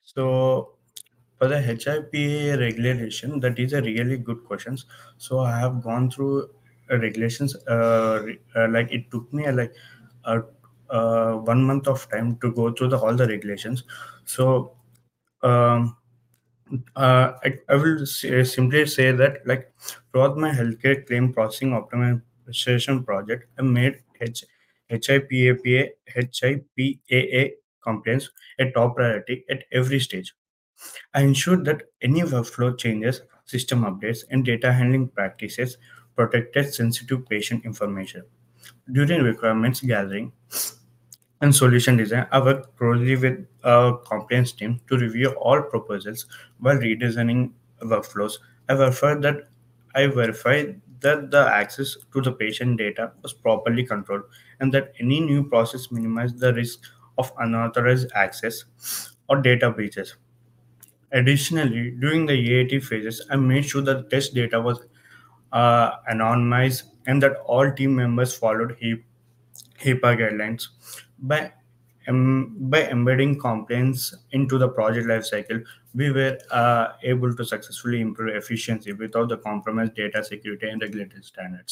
So for the HIPAA regulation, that is a really good question. So I have gone through regulations. Like it took me uh, 1 month of time to go through all the regulations. So um, I will simply say that like throughout my healthcare claim processing optimization project, I made HIPAA complaints a top priority at every stage. I ensured that any workflow changes, system updates, and data handling practices protected sensitive patient information. During requirements gathering and solution design, I worked closely with our compliance team to review all proposals while redesigning workflows. I verified that the access to the patient data was properly controlled and that any new process minimized the risk of unauthorized access or data breaches. Additionally, during the AAT phases, I made sure that test data was anonymized and that all team members followed HIPAA guidelines. By embedding complaints into the project lifecycle, we were able to successfully improve efficiency without the compromised data security and regulatory standards.